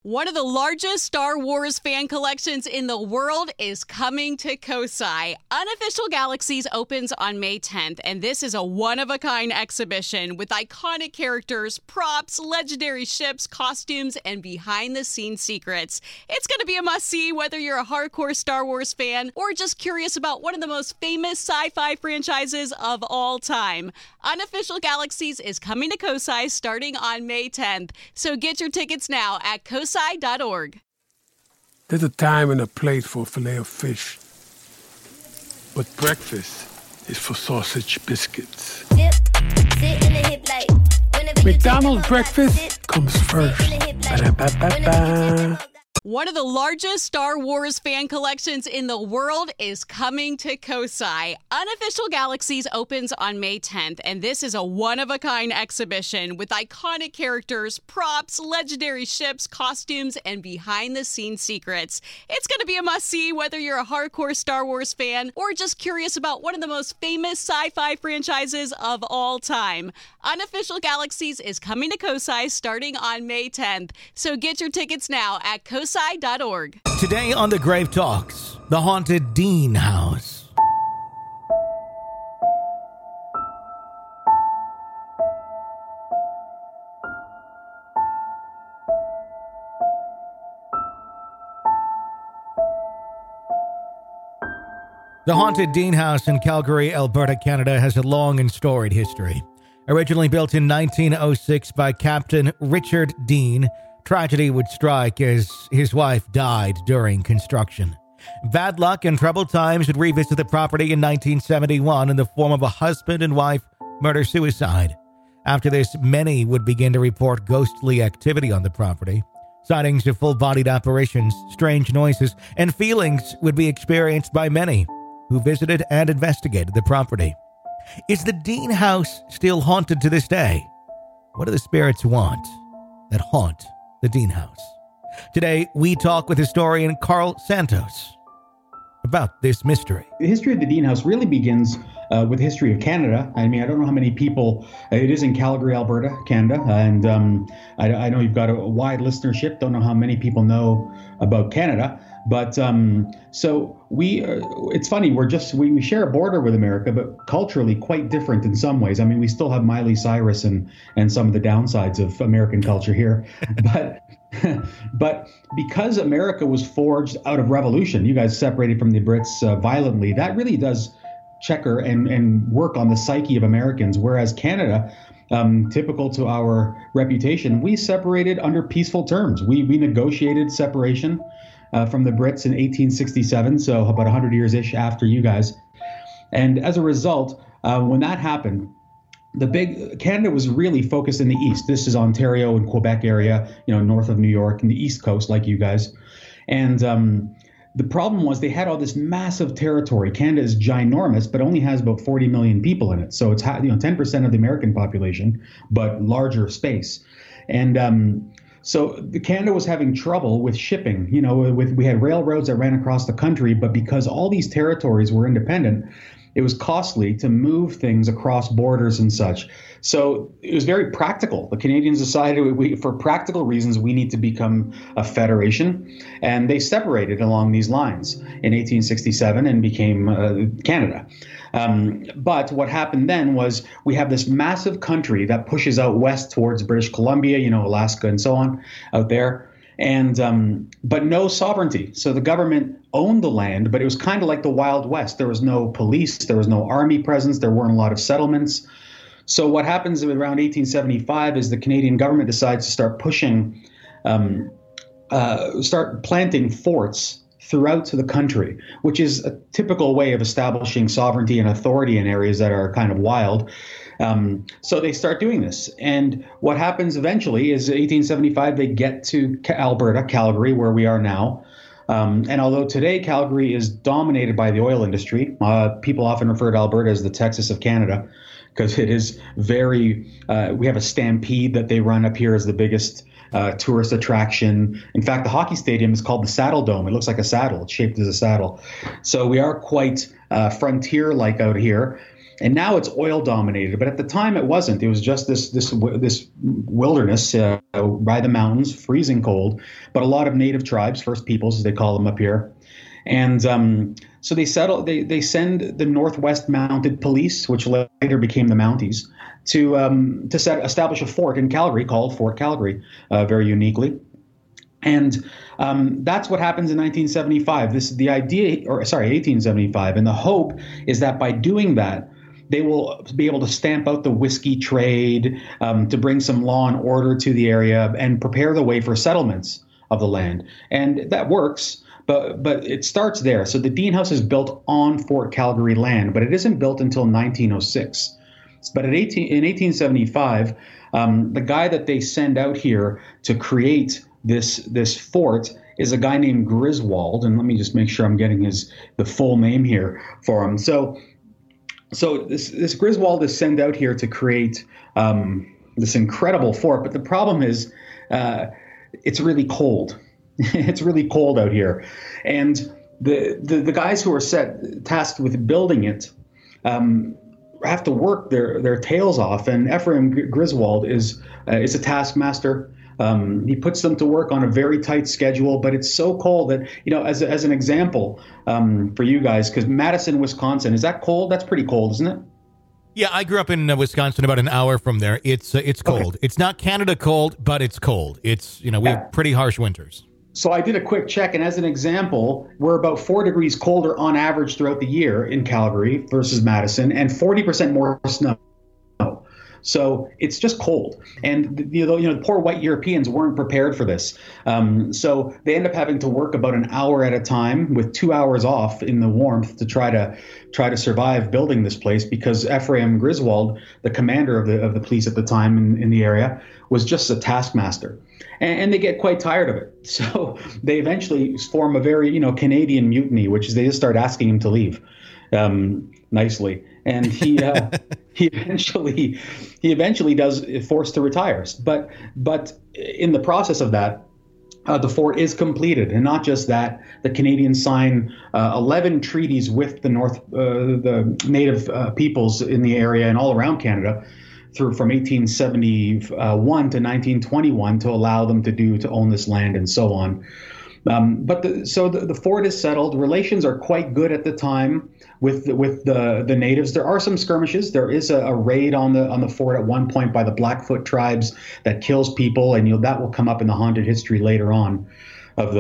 One of the largest Star Wars fan collections in the world is coming to Kosai. Unofficial Galaxies opens on May 10th, and this is a one-of-a-kind exhibition with iconic characters, props, legendary ships, costumes, and behind-the-scenes secrets. It's going to be a must-see whether you're a hardcore Star Wars fan or just curious about one of the most famous sci-fi franchises of all time. Unofficial Galaxies is coming to Kosai starting on May 10th, so get your tickets now at kosai.org. There's a time and a place for filet of fish. But breakfast is for sausage biscuits. McDonald's breakfast comes first. Ba-da-ba-ba-ba. One of the largest Star Wars fan collections in the world is coming to Kosai. Unofficial Galaxies opens on May 10th, and this is a one-of-a-kind exhibition with iconic characters, props, legendary ships, costumes, and behind-the-scenes secrets. It's going to be a must-see whether you're a hardcore Star Wars fan or just curious about one of the most famous sci-fi franchises of all time. Unofficial Galaxies is coming to Kosai starting on May 10th, so get your tickets now at kosai.org. Today on The Grave Talks, the haunted Dean House. The haunted Dean House in Calgary, Alberta, Canada has a long and storied history. Originally built in 1906 by Captain Richard Dean, tragedy would strike as his wife died during construction. Bad luck and troubled times would revisit the property in 1971 in the form of a husband and wife murder-suicide. After this, many would begin to report ghostly activity on the property. Sightings of full-bodied apparitions, strange noises, and feelings would be experienced by many who visited and investigated the property. Is the Dean House still haunted to this day? What do the spirits want that haunt the Dean House? Today, we talk with historian Carl Santos about this mystery. The history of the Dean House really begins with the history of Canada. I mean, I don't know how many people, it is in Calgary, Alberta, Canada, and I know you've got a wide listenership. Don't know how many people know about Canada, but so it's funny, we share a border with America, but culturally quite different in some ways. I mean, we still have Miley Cyrus and some of the downsides of American culture here, but because America was forged out of revolution, you guys separated from the Brits violently, that really does checker and work on the psyche of Americans, whereas Canada, typical to our reputation, we separated under peaceful terms. We negotiated separation from the Brits in 1867, so about 100 years-ish after you guys. And as a result, when that happened, Canada was really focused in the east. This is Ontario and Quebec area, north of New York and the East Coast, like you guys. And the problem was they had all this massive territory. Canada is ginormous, but only has about 40 million people in it. So it's 10% of the American population, but larger space. And so Canada was having trouble with shipping. We had railroads that ran across the country, but because all these territories were independent, it was costly to move things across borders and such. So it was very practical. The Canadians decided for practical reasons, we need to become a federation. And they separated along these lines in 1867 and became Canada. But what happened then was we have this massive country that pushes out west towards British Columbia, Alaska and so on out there. And but no sovereignty. So the government owned the land, but it was kind of like the Wild West. There was no police, there was no army presence, there weren't a lot of settlements. So what happens around 1875 is the Canadian government decides to start pushing, start planting forts throughout the country, which is a typical way of establishing sovereignty and authority in areas that are kind of wild. So they start doing this. And what happens eventually is 1875, they get to Alberta, Calgary, where we are now. And although today Calgary is dominated by the oil industry, people often refer to Alberta as the Texas of Canada because it is we have a stampede that they run up here as the biggest tourist attraction. In fact, the hockey stadium is called the Saddle Dome. It looks like a saddle. It's shaped as a saddle. So we are quite frontier-like out here. And now it's oil dominated, but at the time it wasn't. It was just this wilderness by the mountains, freezing cold, but a lot of native tribes, First Peoples as they call them up here, and so they settle. They send the Northwest Mounted Police, which later became the Mounties, to establish a fort in Calgary called Fort Calgary, very uniquely. And that's what happens in 1975. 1875, and the hope is that by doing that, they will be able to stamp out the whiskey trade, to bring some law and order to the area and prepare the way for settlements of the land. And that works, but it starts there. So the Dean House is built on Fort Calgary land, but it isn't built until 1906. But in 1875, the guy that they send out here to create this fort is a guy named Griswold. And let me just make sure I'm getting the full name here for him. So this Griswold is sent out here to create this incredible fort, but the problem is it's really cold. It's really cold out here, and the guys who are tasked with building it have to work their tails off. And Ephraim Griswold is a taskmaster. He puts them to work on a very tight schedule, but it's so cold that, as an example for you guys, because Madison, Wisconsin, is that cold? That's pretty cold, isn't it? Yeah, I grew up in Wisconsin, about an hour from there. It's cold. Okay. It's not Canada cold, but it's cold. It's, we have pretty harsh winters. So I did a quick check, and as an example, we're about 4 degrees colder on average throughout the year in Calgary versus Madison, and 40% more snow. So it's just cold. And the poor white Europeans weren't prepared for this. So they end up having to work about an hour at a time with 2 hours off in the warmth to try to survive building this place, because Ephraim Griswold, the commander of the police at the time in the area, was just a taskmaster. And they get quite tired of it. So they eventually form a very, Canadian mutiny, which is they just start asking him to leave nicely. And he eventually does forced to retire. But in the process of that, the fort is completed, and not just that. The Canadians sign 11 treaties with the native peoples in the area and all around Canada, from 1871 to 1921, to allow them to own this land and so on. But the fort is settled. Relations are quite good at the time with the natives. There are some skirmishes. There is a raid on the fort at one point by the Blackfoot tribes that kills people, and that will come up in the haunted history later on of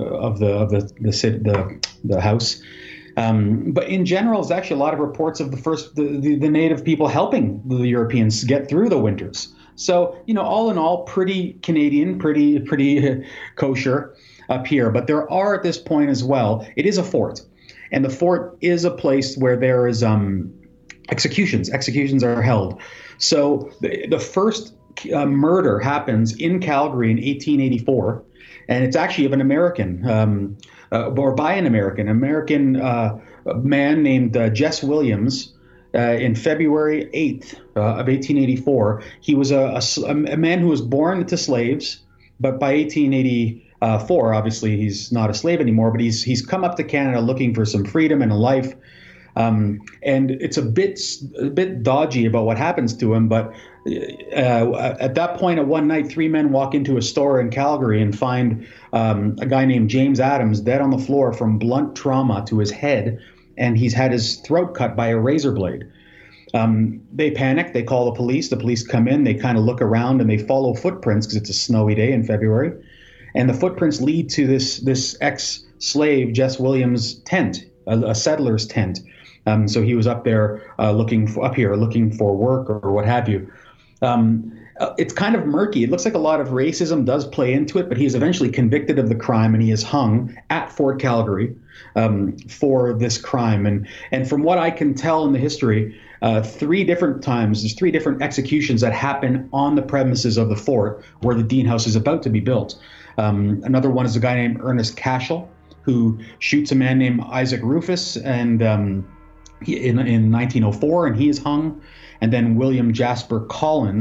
the house. But in general, there's actually a lot of reports of the native people helping the Europeans get through the winters. So all in all, pretty Canadian, pretty kosher up here. But there are, at this point as well, it is a fort. And the fort is a place where there is executions. Executions are held. So the first murder happens in Calgary in 1884. And it's actually of an American, or by an American man named Jess Williams. In February 8th of 1884. He was a man who was born to slaves, but by 1884, obviously he's not a slave anymore, but he's come up to Canada looking for some freedom and a life. And it's a bit dodgy about what happens to him, but at that point, at one night, 3 men walk into a store in Calgary and find a guy named James Adams dead on the floor from blunt trauma to his head, and he's had his throat cut by a razor blade. They panic. They call the police. The police come in. They kind of look around, and they follow footprints because it's a snowy day in February. And the footprints lead to this ex-slave, Jess Williams' tent, a settler's tent. So he was up there looking for work or what have you. It's kind of murky. It looks like a lot of racism does play into it, but he is eventually convicted of the crime, and he is hung at Fort Calgary for this crime. And from what I can tell in the history, 3 different times, there's 3 different executions that happen on the premises of the fort where the Dean House is about to be built. Another one is a guy named Ernest Cashel, who shoots a man named Isaac Rufus, and in 1904, and he is hung. And then William Jasper Collins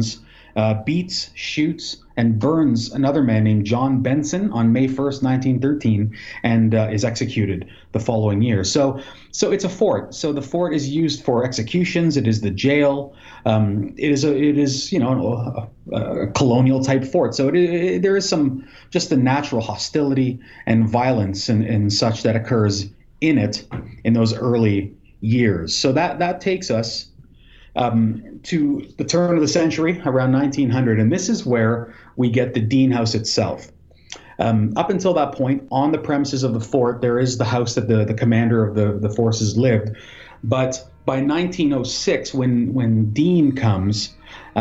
beats, shoots, and burns another man named John Benson on May 1st, 1913, and is executed the following year. So it's a fort. So the fort is used for executions. It is the jail. It is a colonial type fort. So there is some just the natural hostility and violence and such that occurs in it in those early years. So that takes us to the turn of the century, around 1900, and this is where we get the Dean House itself. Up until that point, on the premises of the fort, there is the house that the commander of the forces lived. But by 1906, when Dean comes,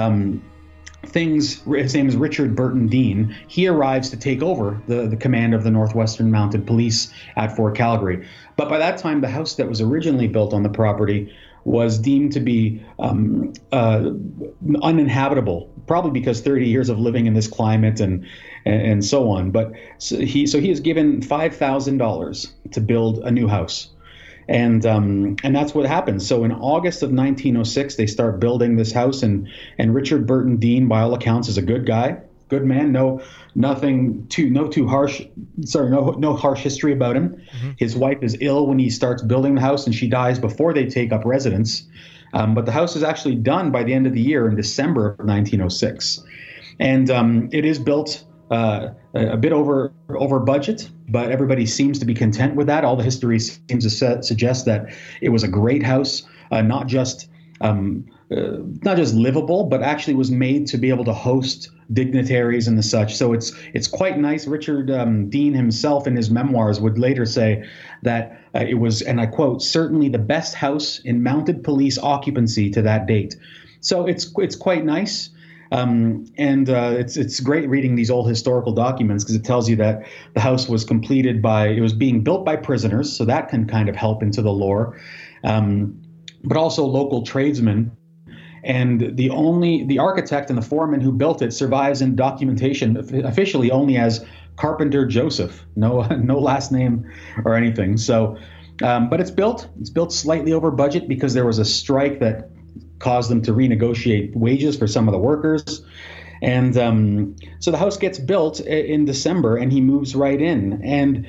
his name is Richard Burton Dean. He arrives to take over the command of the Northwestern Mounted Police at Fort Calgary. But by that time, the house that was originally built on the property was deemed to be uninhabitable, probably because 30 years of living in this climate and so on. But he is given $5,000 to build a new house. And that's what happens. So in August of 1906, they start building this house, and Richard Burton Dean, by all accounts, is a good guy, good man. No harsh history about him. Mm-hmm. His wife is ill when he starts building the house, and she dies before they take up residence. But the house is actually done by the end of the year in December of 1906, and it is built a bit over budget, but everybody seems to be content with that. All the history seems to suggest that it was a great house, not just livable, but actually was made to be able to host dignitaries and the such. So it's quite nice. Richard Dean himself in his memoirs would later say that it was, and I quote, certainly the best house in mounted police occupancy to that date. So it's quite nice. It's great reading these old historical documents because it tells you that the house was it was being built by prisoners, so that can kind of help into the lore, but also local tradesmen. And the architect and the foreman who built it survives in documentation officially only as Carpenter Joseph, no last name or anything. So, but it's built slightly over budget because there was a strike that caused them to renegotiate wages for some of the workers. And so the house gets built in December, and he moves right in. And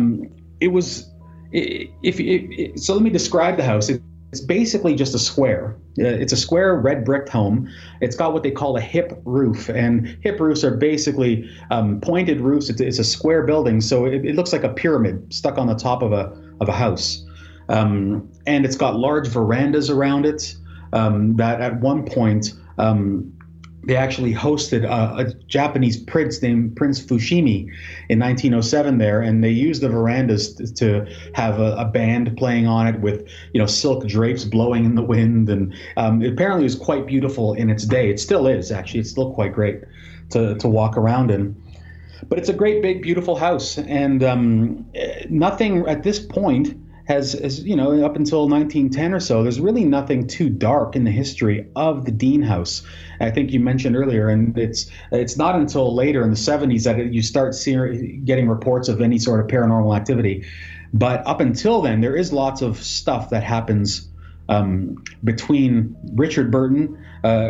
so let me describe the house. It's basically just a square. It's a square red bricked home. It's got what they call a hip roof, and hip roofs are basically pointed roofs. It's a square building, so it looks like a pyramid stuck on the top of a house. And it's got large verandas around it. That at one point they actually hosted a Japanese prince named Prince Fushimi in 1907 there, and they used the verandas to have a band playing on it with silk drapes blowing in the wind, and apparently it was quite beautiful in its day. It still is, actually. It's still quite great to walk around in. But it's a great big beautiful house, and nothing at this point has up until 1910 or so, there's really nothing too dark in the history of the Dean House. I think you mentioned earlier, and it's not until later in the 70s that you start getting reports of any sort of paranormal activity. But up until then, there is lots of stuff that happens between Richard Burton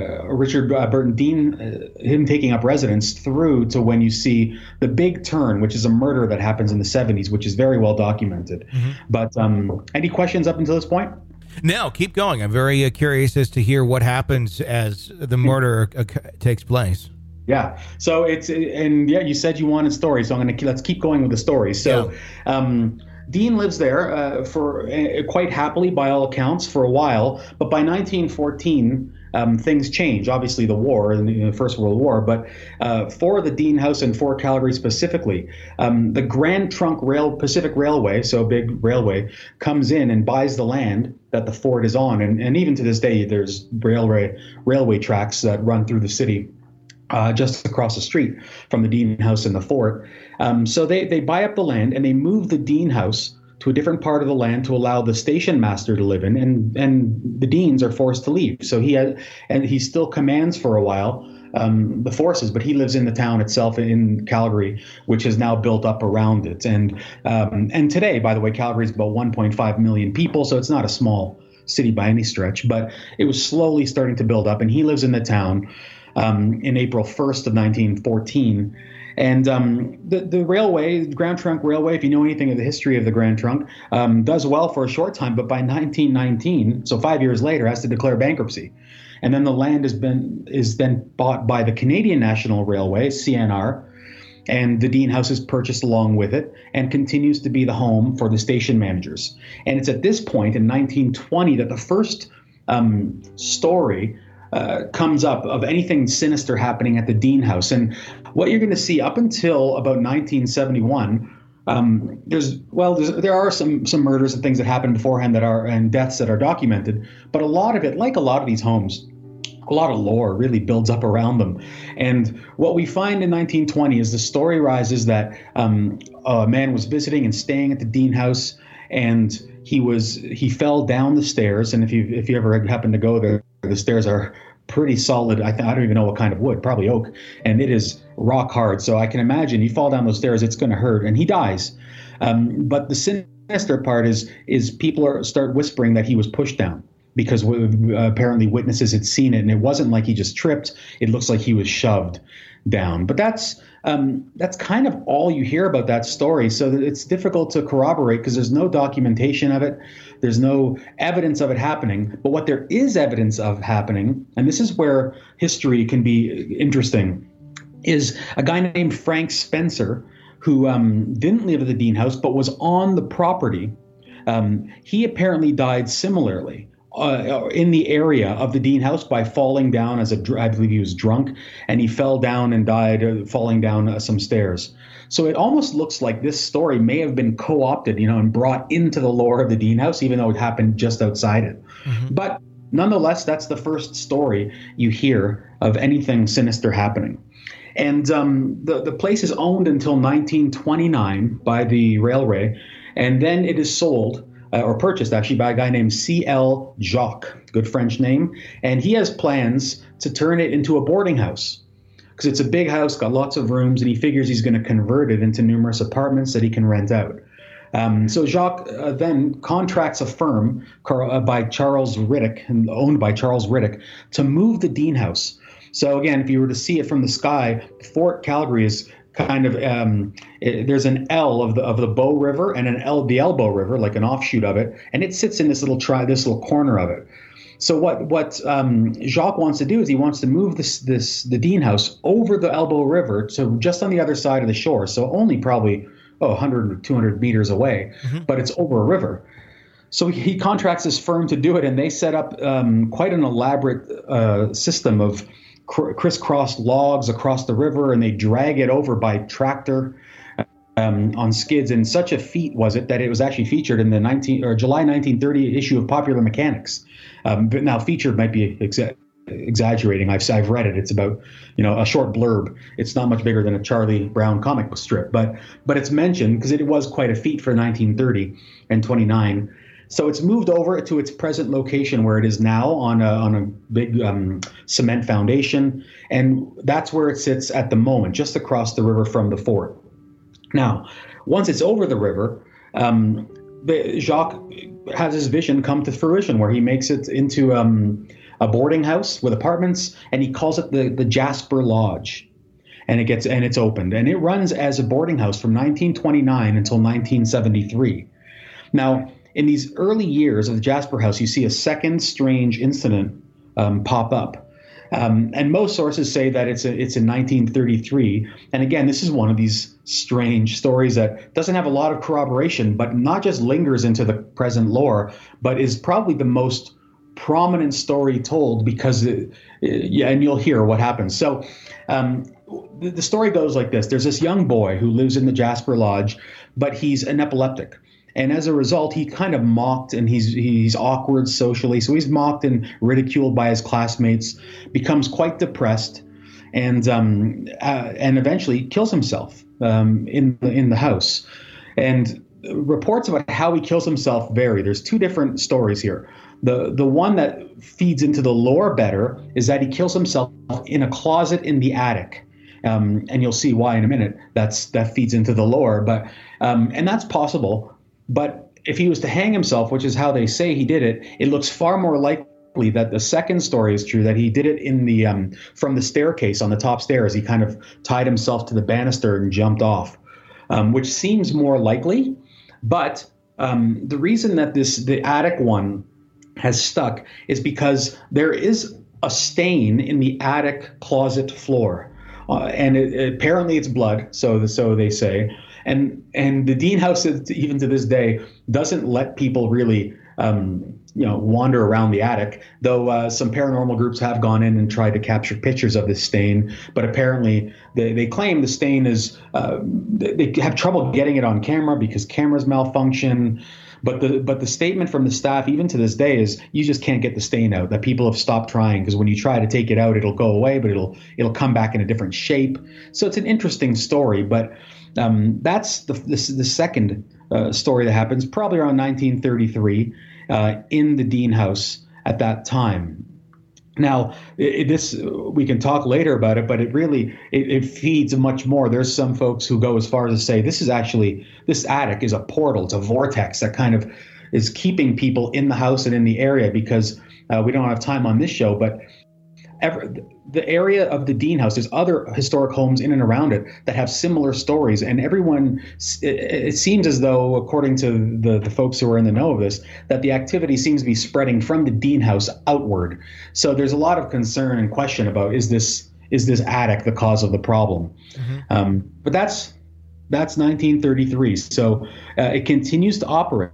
Dean, him taking up residence, through to when you see the big turn, which is a murder that happens in the 70s, which is very well documented. Mm-hmm. But any questions up until this point? No, keep going. I'm very curious as to hear what happens as the murder takes place. Yeah. So you said you wanted stories, so let's keep going with the story. So, yeah. Dean lives there for quite happily, by all accounts, for a while. But by 1914, things change. Obviously, the war, the First World War. But for the Dean House and Fort Calgary specifically, the Grand Trunk Pacific Railway, so a big railway, comes in and buys the land that the fort is on. And even to this day, there's railway tracks that run through the city. Just across the street from the Dean House and the fort. So they buy up the land and they move the Dean House to a different part of the land to allow the station master to live in, and the Deans are forced to leave. So he still commands for a while the forces, but he lives in the town itself in Calgary, which is now built up around it. And today, by the way, Calgary is about 1.5 million people, so it's not a small city by any stretch, but it was slowly starting to build up, and he lives in the town. in April 1st of 1914. And the railway, the Grand Trunk Railway, if you know anything of the history of the Grand Trunk, does well for a short time, but by 1919, so 5 years later, has to declare bankruptcy. And then the land is then bought by the Canadian National Railway, CNR, and the Dean House is purchased along with it and continues to be the home for the station managers. And it's at this point in 1920 that the first story comes up of anything sinister happening at the Dean House. And what you're going to see up until about 1971, there are some murders and things that happened beforehand and deaths that are documented, but a lot of it, like a lot of these homes, a lot of lore really builds up around them. And what we find in 1920 is the story rises that a man was visiting and staying at the Dean House, and he fell down the stairs. And if you ever happen to go there, the stairs are pretty solid. I don't even know what kind of wood, probably oak, and it is rock hard. So I can imagine you fall down those stairs, it's going to hurt, and he dies. But the sinister part is people start whispering that he was pushed down, because apparently witnesses had seen it, and it wasn't like he just tripped. It looks like he was shoved down. But that's kind of all you hear about that story. So it's difficult to corroborate because there's no documentation of it. There's no evidence of it happening. But what there is evidence of happening, and this is where history can be interesting, is a guy named Frank Spencer, who didn't live at the Dean House but was on the property. He apparently died similarly in the area of the Dean House by falling down I believe he was drunk, and he fell down and died falling down some stairs. So it almost looks like this story may have been co-opted, and brought into the lore of the Dean House, even though it happened just outside it. Mm-hmm. But nonetheless, that's the first story you hear of anything sinister happening. And the place is owned until 1929 by the railway, and then it is sold or purchased actually by a guy named C.L. Jacques, good French name, and he has plans to turn it into a boarding house because it's a big house, got lots of rooms, and he figures he's going to convert it into numerous apartments that he can rent out. So Jacques then contracts a firm by Charles Riddick, owned by Charles Riddick, to move the Dean House. So again, if you were to see it from the sky, Fort Calgary is kind of there's an L of the Bow River and the Elbow River, like an offshoot of it, and it sits in this little corner of it. So what Jacques wants to do is he wants to move the Dean House over the Elbow River to just on the other side of the shore, so only probably 100 or 200 meters away, but it's over a river. So he contracts this firm to do it, and they set up quite an elaborate system of crisscrossed logs across the river, and they drag it over by tractor on skids. And such a feat was it that it was actually featured in the July 1930 issue of Popular Mechanics. But now featured might be exaggerating. I've read it. It's about a short blurb. It's not much bigger than a Charlie Brown comic book strip, but it's mentioned because it was quite a feat for 1930 and 29. So it's moved over to its present location where it is now on a big cement foundation, and that's where it sits at the moment, just across the river from the fort. Now, once it's over the river, Jacques has his vision come to fruition, where he makes it into a boarding house with apartments, and he calls it the Jasper Lodge, and it's opened, and it runs as a boarding house from 1929 until 1973. Now, in these early years of the Jasper House, you see a second strange incident pop up. And most sources say that it's in 1933. And again, this is one of these strange stories that doesn't have a lot of corroboration, but not just lingers into the present lore, but is probably the most prominent story told because, and you'll hear what happens. So the story goes like this. There's this young boy who lives in the Jasper Lodge, but he's an epileptic. And as a result, he kind of mocked, and he's awkward socially. So he's mocked and ridiculed by his classmates, becomes quite depressed, and eventually kills himself in the house. And reports about how he kills himself vary. There's two different stories here. The one that feeds into the lore better is that he kills himself in a closet in the attic. And you'll see why in a minute. That feeds into the lore, but and that's possible. But if he was to hang himself, which is how they say he did it, it looks far more likely that the second story is true, that he did it in the from the staircase on the top stairs. He kind of tied himself to the banister and jumped off, which seems more likely. But the reason that the attic one has stuck is because there is a stain in the attic closet floor, and apparently it's blood. So they say, and the Dean house, even to this day, doesn't let people really wander around the attic, though some paranormal groups have gone in and tried to capture pictures of this stain. But apparently they claim the stain is, they have trouble getting it on camera because cameras malfunction. But the statement from the staff, even to this day, is you just can't get the stain out, that people have stopped trying because when you try to take it out, it'll go away, but it'll come back in a different shape. So it's an interesting story. But that's the second story that happens, probably around 1933. In the Dean house at that time. Now, this we can talk later about it, but it really it feeds much more. There's some folks who go as far as to say this attic is a portal, it's a vortex that kind of is keeping people in the house and in the area, because we don't have time on this show, but the area of the Dean house, there's other historic homes in and around it that have similar stories, and everyone, it seems as though, according to the folks who are in the know of this, that the activity seems to be spreading from the Dean house outward. So there's a lot of concern and question about is this attic the cause of the problem? Mm-hmm. But that's 1933. So it continues to operate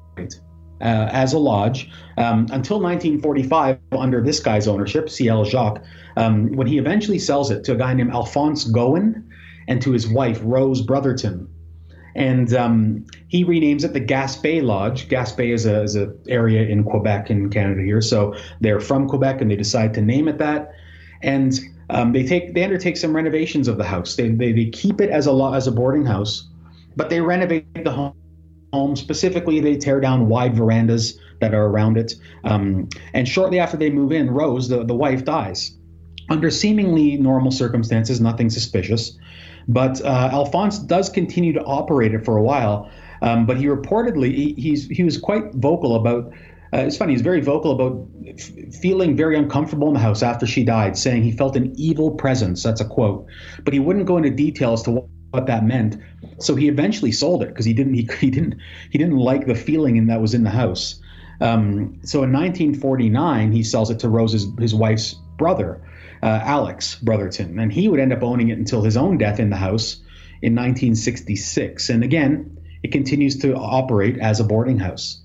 as a lodge until 1945 under this guy's ownership, C.L. Jacques, when he eventually sells it to a guy named Alphonse Gowen and to his wife, Rose Brotherton. And he renames it the Gaspé Lodge. Gaspé is a area in Quebec in Canada here. So they're from Quebec and they decide to name it that. And they undertake some renovations of the house. They keep it as a boarding house, but they renovate the home. Specifically, they tear down wide verandas that are around it. And shortly after they move in, Rose, the wife, dies. Under seemingly normal circumstances, nothing suspicious. But Alphonse does continue to operate it for a while. But he reportedly, he was quite vocal about, it's funny, he's very vocal about feeling very uncomfortable in the house after she died, saying he felt an evil presence. That's a quote. But he wouldn't go into detail as to what that meant. So he eventually sold it because he didn't like the feeling that was in the house. So in 1949, he sells it to his wife's brother, Alex Brotherton, and he would end up owning it until his own death in the house in 1966. And again, it continues to operate as a boarding house.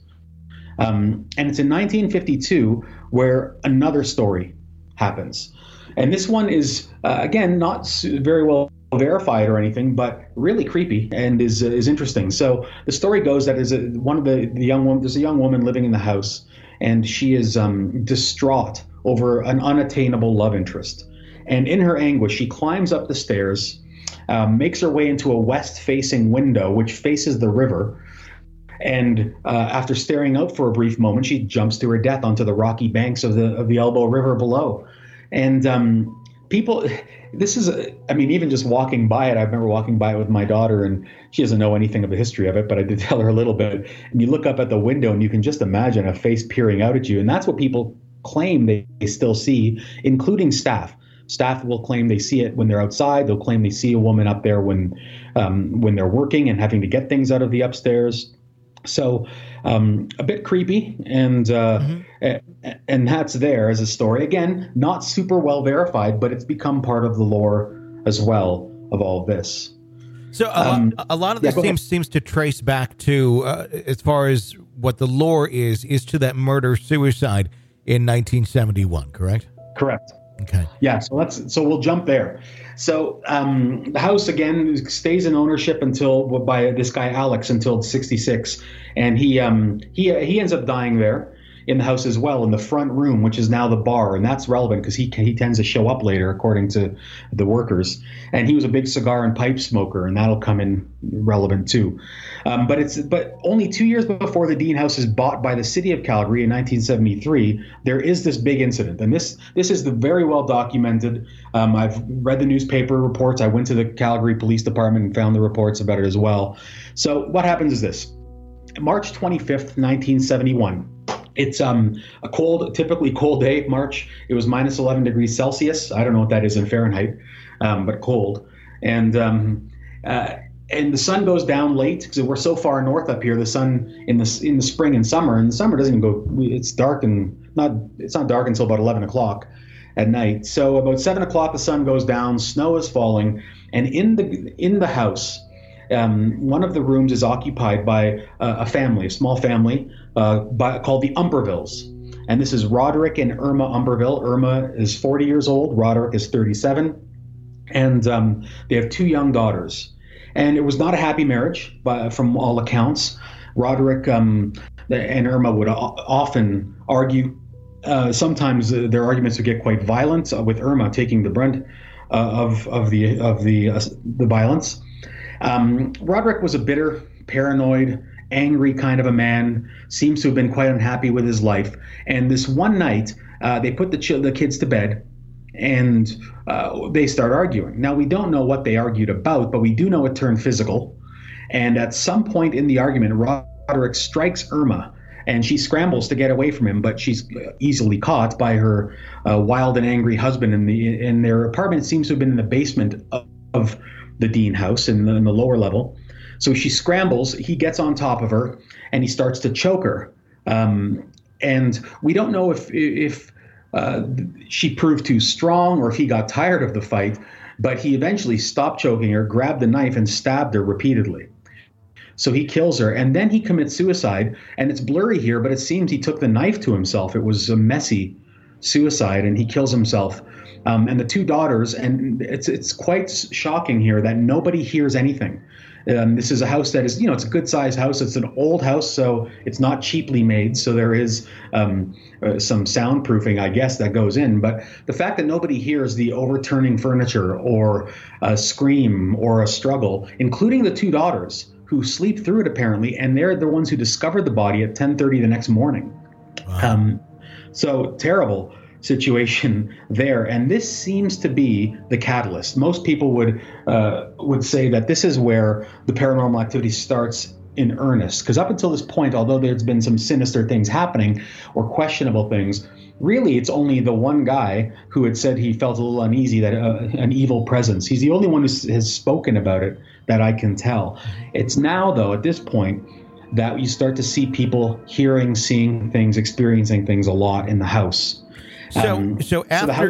And it's in 1952 where another story happens. And this one is, again, not very well verified or anything, but really creepy and is interesting. So the story goes that there's a young woman living in the house, and she is distraught over an unattainable love interest. And in her anguish, she climbs up the stairs, makes her way into a west-facing window, which faces the river. And after staring out for a brief moment, she jumps to her death onto the rocky banks of the Elbow River below. And people, even just walking by it, I remember walking by it with my daughter, and she doesn't know anything of the history of it, but I did tell her a little bit. And you look up at the window and you can just imagine a face peering out at you. And that's what people claim they still see, including staff. Staff will claim they see it when they're outside. They'll claim they see a woman up there when they're working and having to get things out of the upstairs. So a bit creepy, and that's there as a story. Again, not super well verified, but it's become part of the lore as well of all of this. So a lot of this seems to trace back to, as far as what the lore is to that murder-suicide in 1971, correct? Correct. Okay. Yeah, so we'll jump there. So the house again stays in ownership by this guy Alex until 1966, and he ends up dying there in the house as well, in the front room, which is now the bar, and that's relevant because he tends to show up later, according to the workers. And he was a big cigar and pipe smoker, and that'll come in relevant too. But only 2 years before the Dean House is bought by the city of Calgary in 1973, there is this big incident, and this is very well documented. I've read the newspaper reports. I went to the Calgary Police Department and found the reports about it as well. So what happens is this: March 25th, 1971. It's a typically cold day, March. It was minus 11 degrees Celsius. I don't know what that is in Fahrenheit, but cold. And the sun goes down late because we're so far north up here. The sun in the spring and summer, and the summer doesn't even go. It's dark it's not dark until about 11 o'clock at night. So about 7 o'clock, the sun goes down. Snow is falling, and in the house, one of the rooms is occupied by a small family called the Umbervilles. And this is Roderick and Irma Umberville. Irma is 40 years old. Roderick is 37. And they have 2 young daughters. And it was not a happy marriage, from all accounts. Roderick and Irma would often argue. Sometimes their arguments would get quite violent, with Irma taking the brunt of the violence. Roderick was a bitter, paranoid, angry kind of a man, seems to have been quite unhappy with his life. And this one night, they put the kids to bed, and they start arguing. Now, we don't know what they argued about, but we do know it turned physical. And at some point in the argument, Roderick strikes Irma, and she scrambles to get away from him, but she's easily caught by her wild and angry husband. And their apartment seems to have been in the basement of the Dean house in the lower level. So she scrambles, he gets on top of her, and he starts to choke her. And we don't know if she proved too strong or if he got tired of the fight, but he eventually stopped choking her, grabbed the knife, and stabbed her repeatedly. So he kills her, and then he commits suicide. And it's blurry here, but it seems he took the knife to himself. It was a messy suicide, and he kills himself. And the 2 daughters, and it's quite shocking here that nobody hears anything. This is a house that is, it's a good-sized house. It's an old house, so it's not cheaply made. So there is some soundproofing, I guess, that goes in. But the fact that nobody hears the overturning furniture or a scream or a struggle, including the 2 daughters who sleep through it apparently, and they're the ones who discovered the body at 10:30 the next morning. Wow. So terrible situation there, and this seems to be the catalyst. Most people would say that this is where the paranormal activity starts in earnest, because up until this point, although there's been some sinister things happening or questionable things, really it's only the one guy who had said he felt a little uneasy that an evil presence. He's the only one who has spoken about it that I can tell. It's now, though, at this point, that you start to see people hearing, seeing things, experiencing things a lot in the house. So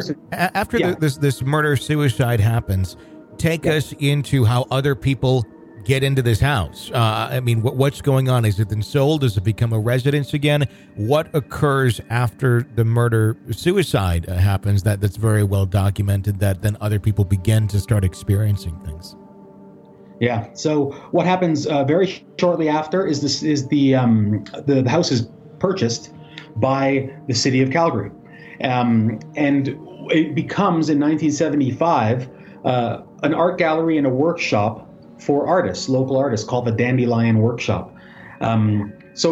after this murder-suicide happens, take us into how other people get into this house. I mean, what's going on? Is it then sold? Does it become a residence again? What occurs after the murder-suicide happens that's very well documented, that then other people begin to start experiencing things? Yeah. So what happens very shortly after is the house is purchased by the city of Calgary. And it becomes, in 1975, an art gallery and a workshop for artists, local artists, called the Dandelion Workshop. So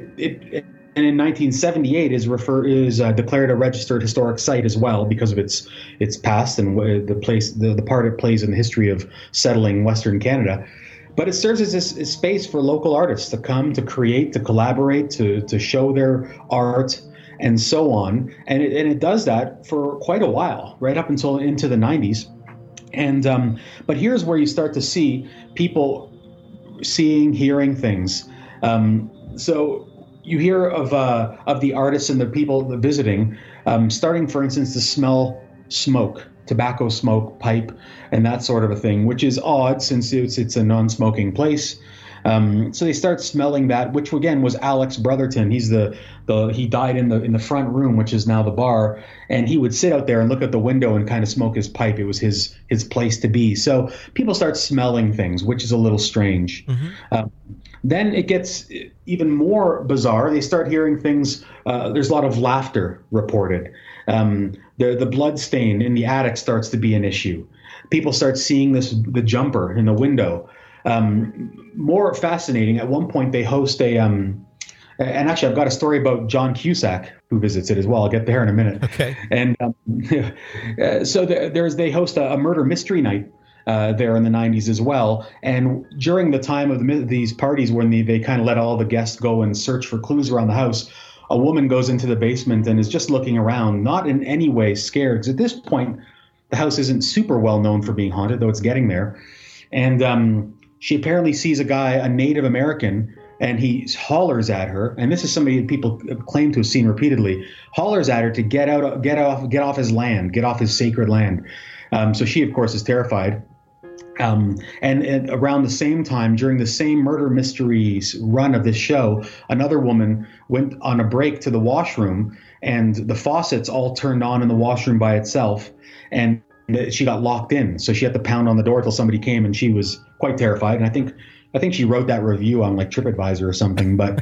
and in 1978 is declared a registered historic site as well because of its past and the part it plays in the history of settling Western Canada. But it serves as a space for local artists to come, to create, to collaborate, to show their art, and so on. And it does that for quite a while, right up until into the 90s. And but here's where you start to see people seeing, hearing things. So you hear of the artists and the people visiting, starting, for instance, to smell smoke, tobacco smoke, pipe, and that sort of a thing, which is odd since it's a non-smoking place. So they start smelling that, which again was Alex Brotherton. He's he died in the front room, which is now the bar, and he would sit out there and look at the window and kind of smoke his pipe. It was his place to be. So people start smelling things, which is a little strange. Mm-hmm. Then it gets even more bizarre. They start hearing things. There's a lot of laughter reported. The blood stain in the attic starts to be an issue. People start seeing the jumper in the window. More fascinating, at one point they host and actually I've got a story about John Cusack who visits it as well. I'll get there in a minute. Okay. And so they host a murder mystery night there in the 90s as well. And during the time of these parties when they kind of let all the guests go and search for clues around the house, a woman goes into the basement and is just looking around, not in any way scared. Because at this point, the house isn't super well known for being haunted, though it's getting there. And she apparently sees a guy, a Native American, and he hollers at her. And this is somebody that people claim to have seen repeatedly. Hollers at her to get off his land, get off his sacred land. So she, of course, is terrified. And around the same time, during the same murder mysteries run of this show, another woman went on a break to the washroom, and the faucets all turned on in the washroom by itself, and she got locked in. So she had to pound on the door till somebody came, and she was quite terrified. And I think she wrote that review on like TripAdvisor or something. But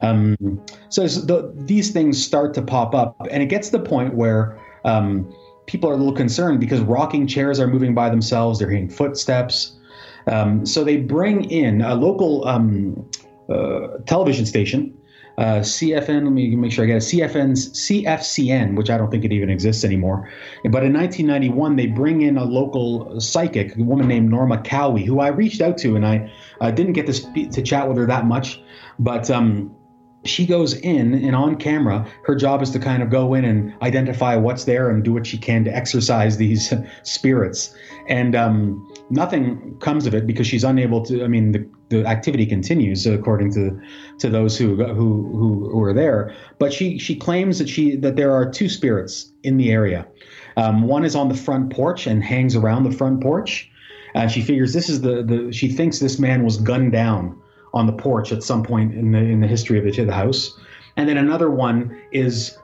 these things start to pop up, and it gets to the point where people are a little concerned because rocking chairs are moving by themselves. They're hearing footsteps. So they bring in a local television station, CFN. Let me make sure I get it. CFCN, which I don't think it even exists anymore. But in 1991, they bring in a local psychic, a woman named Norma Cowie, who I reached out to, and I didn't get to chat with her that much. But she goes in, and on camera, her job is to kind of go in and identify what's there and do what she can to exorcise these spirits. And nothing comes of it because she's unable to. I mean, the activity continues according to those who are there. But she claims that there are two spirits in the area. One is on the front porch and hangs around the front porch. She figures this is she thinks this man was gunned down on the porch at some point in the history of the house. And then another one is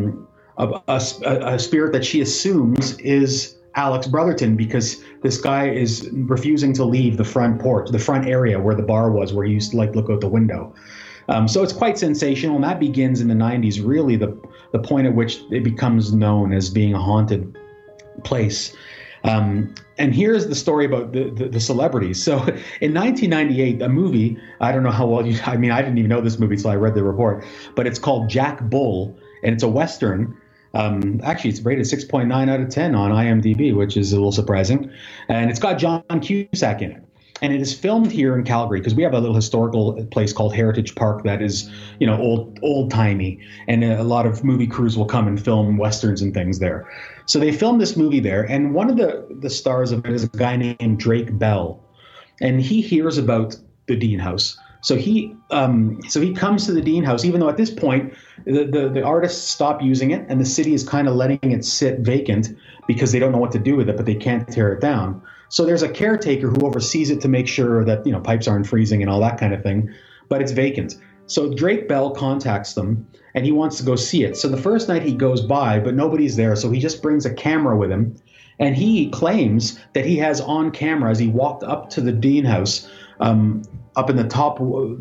a spirit that she assumes is Alex Brotherton, because this guy is refusing to leave the front porch, the front area where the bar was, where he used to like look out the window. So it's quite sensational, and that begins in the 90s, really the point at which it becomes known as being a haunted place. And here's the story about the celebrities. So in 1998, a movie, I don't know how well I didn't even know this movie until I read the report, but it's called Jack Bull, and it's a Western. Actually, it's rated 6.9 out of 10 on IMDb, which is a little surprising. And it's got John Cusack in it. And it is filmed here in Calgary because we have a little historical place called Heritage Park that is, old-timey. And a lot of movie crews will come and film Westerns and things there. So they filmed this movie there. And one of the stars of it is a guy named Drake Bell. And he hears about the Dean House. So he comes to the Dean House, even though at this point the artists stop using it and the city is kind of letting it sit vacant because they don't know what to do with it, but they can't tear it down. So there's a caretaker who oversees it to make sure that pipes aren't freezing and all that kind of thing, but it's vacant. So Drake Bell contacts them and he wants to go see it. So the first night he goes by, but nobody's there, so he just brings a camera with him, and he claims that he has on camera as he walked up to the Dean House. Up in the top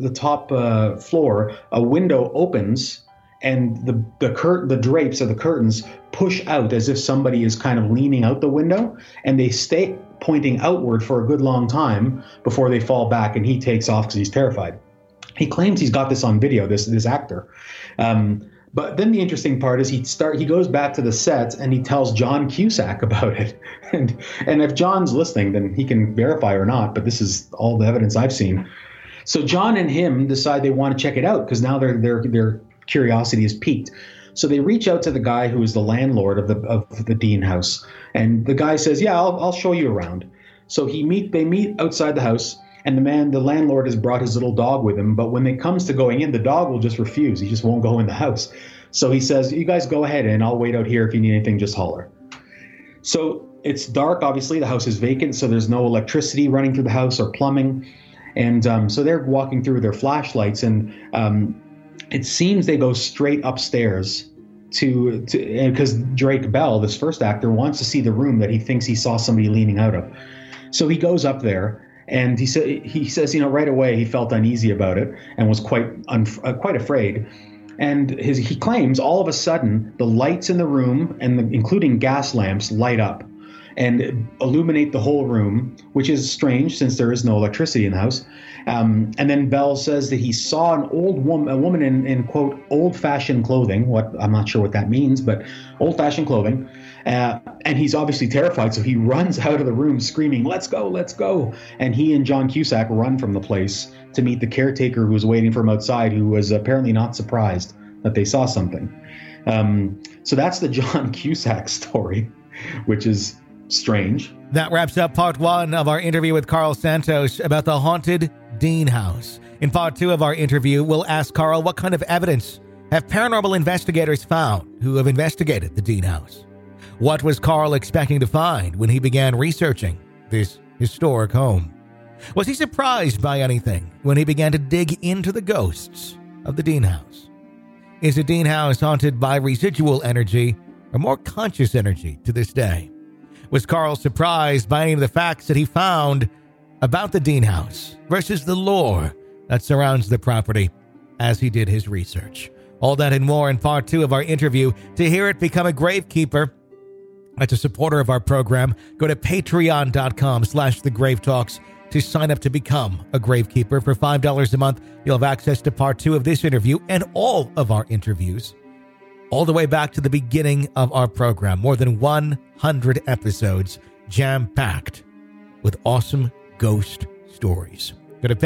floor, a window opens, and the drapes or the curtains push out as if somebody is kind of leaning out the window, and they stay pointing outward for a good long time before they fall back, and he takes off because he's terrified. He claims he's got this on video, this actor. But then the interesting part is he goes back to the set and he tells John Cusack about it. And if John's listening, then he can verify or not, but this is all the evidence I've seen. So John and him decide they want to check it out because now their curiosity is piqued. So they reach out to the guy who is the landlord of the Dean House. And the guy says, yeah, I'll show you around. So they meet outside the house. And the landlord has brought his little dog with him. But when it comes to going in, the dog will just refuse. He just won't go in the house. So he says, you guys go ahead and I'll wait out here. If you need anything, just holler. So it's dark, obviously. The house is vacant, so there's no electricity running through the house or plumbing. And so they're walking through with their flashlights. And it seems they go straight upstairs because Drake Bell, this first actor, wants to see the room that he thinks he saw somebody leaning out of. So he goes up there. And he says, right away he felt uneasy about it and was quite afraid. And he claims all of a sudden the lights in the room, including gas lamps, light up and illuminate the whole room, which is strange since there is no electricity in the house. And then Bell says that he saw a woman in quote old-fashioned clothing. I'm not sure what that means, but old-fashioned clothing. And he's obviously terrified, so he runs out of the room screaming, let's go, let's go. And he and John Cusack run from the place to meet the caretaker who was waiting for him outside, who was apparently not surprised that they saw something. So that's the John Cusack story, which is strange. That wraps up part one of our interview with Carl Santos about the haunted Dean House. In part two of our interview, we'll ask Carl what kind of evidence have paranormal investigators found who have investigated the Dean House. What was Carl expecting to find when he began researching this historic home? Was he surprised by anything when he began to dig into the ghosts of the Dean House? Is the Dean House haunted by residual energy or more conscious energy to this day? Was Carl surprised by any of the facts that he found about the Dean House versus the lore that surrounds the property as he did his research? All that and more in part two of our interview. To hear it, become a gravekeeper. As a supporter of our program, go to patreon.com/thegravetalks to sign up to become a gravekeeper. For $5 a month, you'll have access to part two of this interview and all of our interviews, all the way back to the beginning of our program. More than 100 episodes jam-packed with awesome ghost stories. Go to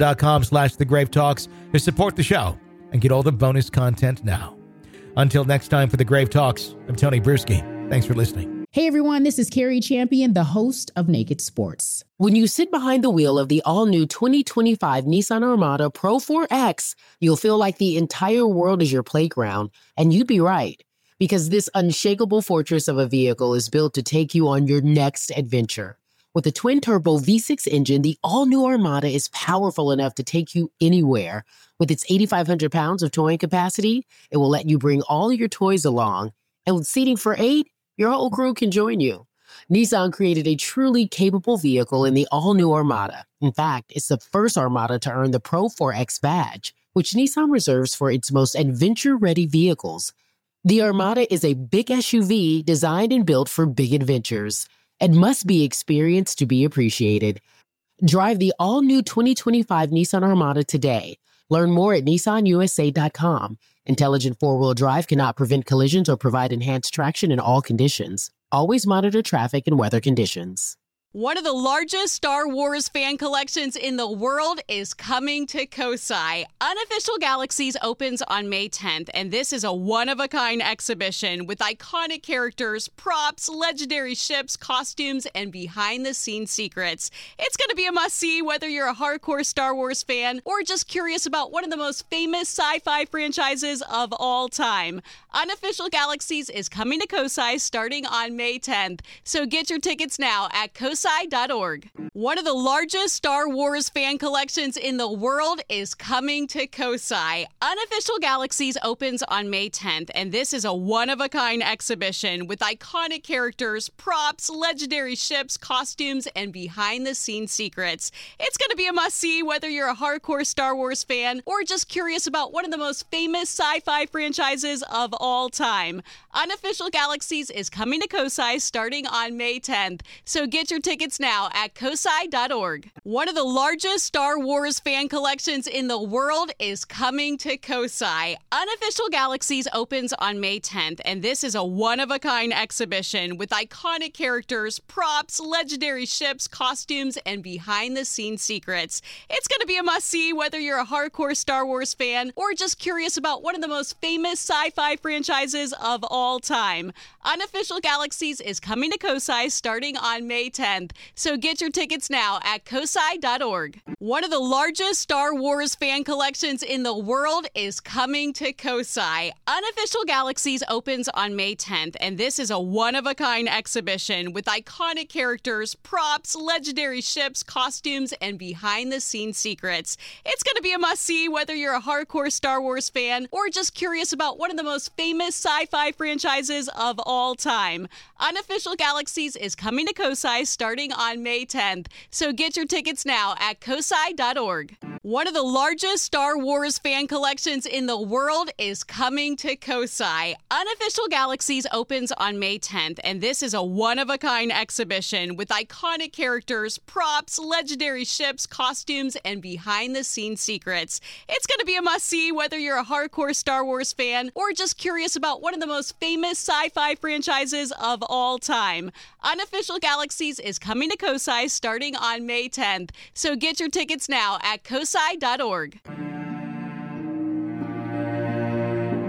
patreon.com/thegravetalks to support the show and get all the bonus content now. Until next time, for The Grave Talks, I'm Tony Bruschi. Thanks for listening. Hey everyone, this is Carrie Champion, the host of Naked Sports. When you sit behind the wheel of the all-new 2025 Nissan Armada Pro 4X, you'll feel like the entire world is your playground. And you'd be right, because this unshakable fortress of a vehicle is built to take you on your next adventure. With a twin-turbo V6 engine, the all-new Armada is powerful enough to take you anywhere. With its 8,500 pounds of towing capacity, it will let you bring all your toys along. And with seating for 8, your whole crew can join you. Nissan created a truly capable vehicle in the all-new Armada. In fact, it's the first Armada to earn the Pro 4X badge, which Nissan reserves for its most adventure-ready vehicles. The Armada is a big SUV designed and built for big adventures and must be experienced to be appreciated. Drive the all-new 2025 Nissan Armada today. Learn more at nissanusa.com. Intelligent four-wheel drive cannot prevent collisions or provide enhanced traction in all conditions. Always monitor traffic and weather conditions. One of the largest Star Wars fan collections in the world is coming to Kosai. Unofficial Galaxies opens on May 10th, and this is a one-of-a-kind exhibition with iconic characters, props, legendary ships, costumes, and behind-the-scenes secrets. It's going to be a must-see whether you're a hardcore Star Wars fan or just curious about one of the most famous sci-fi franchises of all time. Unofficial Galaxies is coming to Kosai starting on May 10th, so get your tickets now at kosai.org. One of the largest Star Wars fan collections in the world is coming to Kosai. Unofficial Galaxies opens on May 10th, and this is a one-of-a-kind exhibition with iconic characters, props, legendary ships, costumes, and behind-the-scenes secrets. It's going to be a must-see whether you're a hardcore Star Wars fan or just curious about one of the most famous sci-fi franchises of all time. Unofficial Galaxies is coming to Kosai starting on May 10th, so get your tickets now at kosai.org. One of the largest Star Wars fan collections in the world is coming to Kosai. Unofficial Galaxies opens on May 10th, and this is a one-of-a-kind exhibition with iconic characters, props, legendary ships, costumes, and behind-the-scenes secrets. It's going to be a must-see whether you're a hardcore Star Wars fan or just curious about one of the most famous sci-fi franchises of all time. Unofficial Galaxies is coming to Kosai starting on May 10th, so get your tickets now at kosai.org. One of the largest Star Wars fan collections in the world is coming to Kosai. Unofficial Galaxies opens on May 10th, and this is a one-of-a-kind exhibition with iconic characters, props, legendary ships, costumes, and behind-the-scenes secrets. It's going to be a must-see whether you're a hardcore Star Wars fan or just curious about one of the most famous sci-fi franchises of all time. Unofficial Galaxies is coming to Kosai starting on May 10th, so get your tickets now at kosai.org. One of the largest Star Wars fan collections in the world is coming to Kosai. Unofficial Galaxies opens on May 10th, and this is a one-of-a-kind exhibition with iconic characters, props, legendary ships, costumes, and behind-the-scenes secrets. It's going to be a must-see whether you're a hardcore Star Wars fan or just curious about one of the most famous sci-fi franchises of all time. Unofficial Galaxies is coming to Kosai starting on May 10th, so get your tickets now at kosai.org.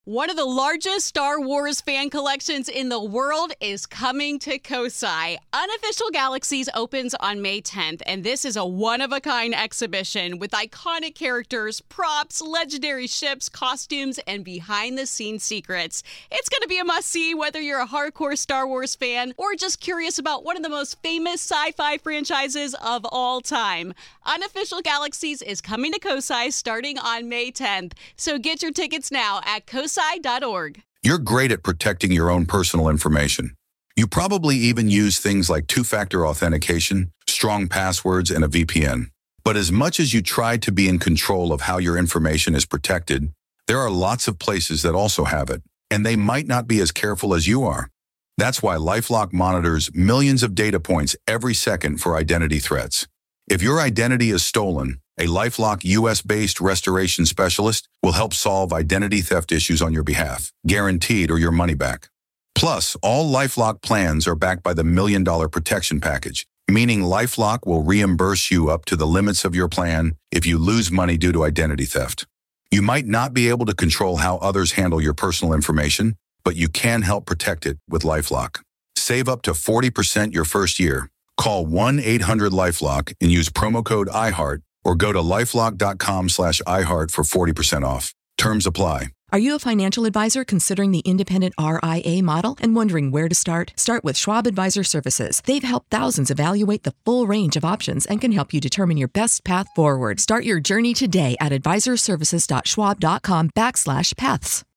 One of the largest Star Wars fan collections in the world is coming to Kosai. Unofficial Galaxies opens on May 10th, and this is a one-of-a-kind exhibition with iconic characters, props, legendary ships, costumes, and behind-the-scenes secrets. It's going to be a must-see whether you're a hardcore Star Wars fan or just curious about one of the most famous sci-fi franchises of all time. Unofficial Galaxies is coming to Kosai starting on May 10th, so get your tickets now at kosai.org. You're great at protecting your own personal information. You probably even use things like two-factor authentication, strong passwords, and a VPN. But as much as you try to be in control of how your information is protected, there are lots of places that also have it, and they might not be as careful as you are. That's why LifeLock monitors millions of data points every second for identity threats. If your identity is stolen, a LifeLock US-based restoration specialist will help solve identity theft issues on your behalf, guaranteed or your money back. Plus, all LifeLock plans are backed by the $1 Million Protection Package, meaning LifeLock will reimburse you up to the limits of your plan if you lose money due to identity theft. You might not be able to control how others handle your personal information, but you can help protect it with LifeLock. Save up to 40% your first year. Call 1-800-LifeLock and use promo code iHeart or go to lifelock.com/iHeart for 40% off. Terms apply. Are you a financial advisor considering the independent RIA model and wondering where to start? Start with Schwab Advisor Services. They've helped thousands evaluate the full range of options and can help you determine your best path forward. Start your journey today at advisorservices.schwab.com/paths.